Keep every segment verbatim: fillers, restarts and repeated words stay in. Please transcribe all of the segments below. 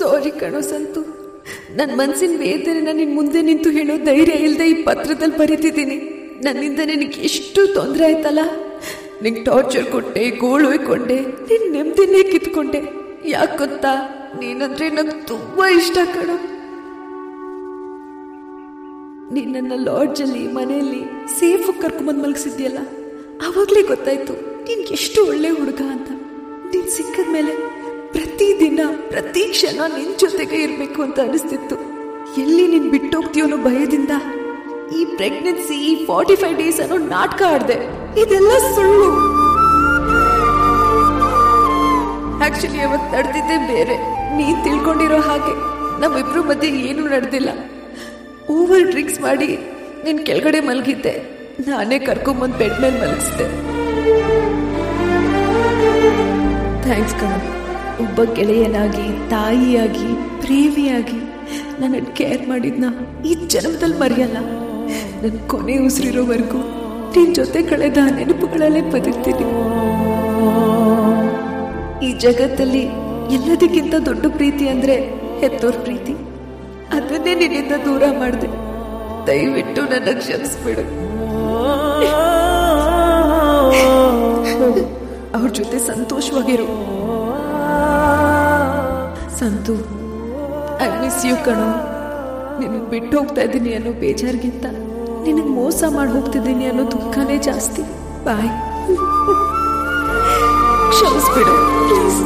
ಸಾರಿ ಕಣೋ ಸಂತು. ನನ್ನ ಮನಸ್ಸಿನ ವೇದನೆ ನಿನ್ ಮುಂದೆ ನಿಂತು ಹೇಳೋ ಧೈರ್ಯ ಇಲ್ಲದೆ ಈ ಪತ್ರದಲ್ಲಿ ಬರೀತಿದ್ದೀನಿ. ನನ್ನಿಂದ ನಿನಗೆ ಎಷ್ಟು ತೊಂದರೆ ಆಯ್ತಲ್ಲ. ನಿಂಗೆ ಟಾರ್ಚರ್ ಕೊಟ್ಟೆ, ಗೋಳು ಹೊಯ್ಕೊಂಡೆ, ನಿನ್ ನೆಮ್ಮದಿನೇ ಕಿತ್ಕೊಂಡೆ. ಯಾಕೆ ಗೊತ್ತಾ, ನೀನಂದ್ರೆ ನಂಗೆ ತುಂಬಾ ಇಷ್ಟ ಕಣೋ. ನಿನ್ನ ಲಾಡ್ಜಲ್ಲಿ ಮನೆಯಲ್ಲಿ ಸೇಫ್ ಕರ್ಕೊಂಬಂದು ಮಲಗಿಸಿದ್ಯಲ್ಲ, ಅವಾಗಲೇ ಗೊತ್ತಾಯ್ತು ನೀನ್ ಎಷ್ಟು ಒಳ್ಳೆ ಹುಡುಗ ಅಂತ. ನೀನ್ ಸಿಕ್ಕದ ಮೇಲೆ ಪ್ರತಿದಿನ ಪ್ರತಿ ಕ್ಷಣ ನಿನ್ ಜೊತೆಗೆ ಇರ್ಬೇಕು ಅಂತ ಅನಿಸ್ತಿತ್ತು. ಎಲ್ಲಿ ನೀನ್ ಬಿಟ್ಟೋಗ್ತೀಯೋ ಅನ್ನೋ ಭಯದಿಂದ ಈ ಪ್ರೆಗ್ನೆನ್ಸಿ, ಈ ಫಾರ್ಟಿ ಫೈವ್ ಡೇಸ್ ಅನ್ನೋ ನಾಟಕ ಆಡ್ದೆ. ಇದೆಲ್ಲ ಸುಳ್ಳು. ಆಕ್ಚುಲಿ ಅವತ್ತು ನಡೆದಿದ್ದೆ ಬೇರೆ. ನೀನ್ ತಿಳ್ಕೊಂಡಿರೋ ಹಾಗೆ ನಮ್ಮಿಬ್ರು ಮಧ್ಯೆ ಏನೂ ನಡೆದಿಲ್ಲ. ಓವರ್ ಡ್ರಿಂಕ್ಸ್ ಮಾಡಿ ನೀನ್ ಕೆಳಗಡೆ ಮಲಗಿದ್ದೆ, ನಾನೇ ಕರ್ಕೊಂಬಂದು ಬೆಡ್ ಮೇಲೆ ಮಲಗಿಸಿದೆ. ಥ್ಯಾಂಕ್ಸ್ ಕಣ. ಒಬ್ಬ ಗೆಳೆಯನಾಗಿ, ತಾಯಿಯಾಗಿ, ಪ್ರೇಮಿಯಾಗಿ ನನ್ನನ್ನು ಕೇರ್ ಮಾಡಿದ್ನ ಈ ಜನ್ಮದಲ್ಲಿ ಮರೆಯಲ್ಲ. ನನ್ನ ಕೊನೆ ಉಸಿರಿರೋವರೆಗೂ ನಿನ್ ಜೊತೆ ಕಳೆದ ನೆನಪುಗಳಲ್ಲೇ ಬದುಕ್ತೀನಿ. ಈ ಜಗತ್ತಲ್ಲಿ ಎಲ್ಲದಕ್ಕಿಂತ ದೊಡ್ಡ ಪ್ರೀತಿ ಅಂದ್ರೆ ಹೆತ್ತೋರ್ ಪ್ರೀತಿ. ಅದನ್ನೇ ನಿನ್ನಿಂದ ದೂರ ಮಾಡಿದೆ. ದಯವಿಟ್ಟು ನನ್ನ ಕ್ಷಮಿಸ್ಬಿಡು. ಅವ್ರ ಜೊತೆ ಸಂತೋಷವಾಗಿರು. ಸಂತು, ಐ ಮಿಸ್ ಯು ಕಣೋ. ನಿನ್ನ ಬಿಟ್ಟು ಹೋಗ್ತಾ ಇದ್ದೀನಿ ಅನ್ನೋ ಬೇಜಾರಿಗಿಂತ ನಿನಗೆ ಮೋಸ ಮಾಡಿ ಹೋಗ್ತಿದ್ದೀನಿ ಅನ್ನೋ ದುಃಖನೇ ಜಾಸ್ತಿ. ಬಾಯ್. ಕ್ಷಮಿಸ್ಬಿಡು ಪ್ಲೀಸ್.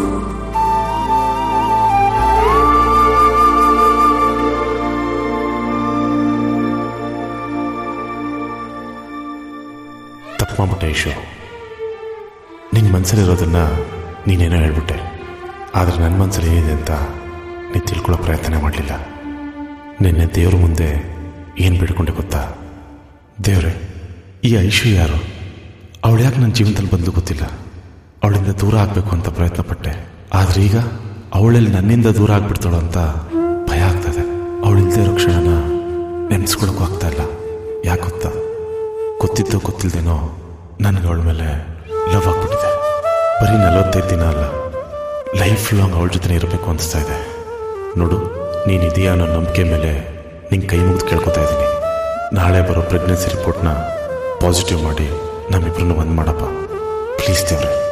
ತಪ್ಪು ಮಾಡ್ಬಿಟ್ಟೆ ಐಶು. ನಿನ್ನ ಮನಸ್ಸಲ್ಲಿರೋದನ್ನ ನೀನೇನೋ ಹೇಳ್ಬಿಟ್ಟೆ. ಆದರೆ ನನ್ನ ಮನಸ್ಸಲ್ಲಿ ಏನಿದೆ ಅಂತ ನೀನು ತಿಳ್ಕೊಳ್ಳೋ ಪ್ರಯತ್ನ ಮಾಡಲಿಲ್ಲ. ನಿನ್ನೆ ದೇವ್ರ ಮುಂದೆ ಏನು ಬಿಡ್ಕೊಂಡೆ ಗೊತ್ತಾ? ದೇವ್ರೆ, ಈ ಐಶು ಯಾರು? ಅವಳು ಯಾಕೆ ನನ್ನ ಜೀವನದಲ್ಲಿ ಬಂದು ಗೊತ್ತಿಲ್ಲ. ಅವಳಿಂದ ದೂರ ಆಗಬೇಕು ಅಂತ ಪ್ರಯತ್ನ ಪಟ್ಟೆ. ಆದರೆ ಈಗ ಅವಳಲ್ಲಿ ನನ್ನಿಂದ ದೂರ ಆಗ್ಬಿಡ್ತಾಳು ಅಂತ ಭಯ ಆಗ್ತದೆ. ಅವಳಿಲ್ಲದೆ ಇರೋ ಕ್ಷಣನ ನೆನೆಸ್ಕೊಳ್ಳೋಕ್ಕೂ ಆಗ್ತಾ ಇಲ್ಲ. ಯಾಕೆ ಗೊತ್ತಾ? ಗೊತ್ತಿದ್ದೋ ಗೊತ್ತಿಲ್ಲದೇನೋ ನನಗೆ ಅವಳ ಮೇಲೆ ಲವ್ ಆಗ್ಬಿಟ್ಟಿದೆ. ಬರೀ ನಲವತ್ತೈದು ದಿನ ಅಲ್ಲ, ಲೈಫ್ ಲಾಂಗ್ ಅವಳ ಜೊತೆ ಇರಬೇಕು ಅನಿಸ್ತಾ ಇದೆ. ನೋಡು, ನೀನಿದೆಯಾ ಅನ್ನೋ ನಂಬಿಕೆ ಮೇಲೆ ನಿಂಗೆ ಕೈ ಮುಗಿದು ಕೇಳ್ಕೊತಾ ಇದ್ದೀನಿ. ನಾಳೆ ಬರೋ ಪ್ರೆಗ್ನೆನ್ಸಿ ರಿಪೋರ್ಟ್ನ ಪಾಸಿಟಿವ್ ಮಾಡಿ ನಮ್ಮಿಬ್ಬರನ್ನು ಒಂದು ಮಾಡಪ್ಪ ಪ್ಲೀಸ್ ದೇವ್ರೆ.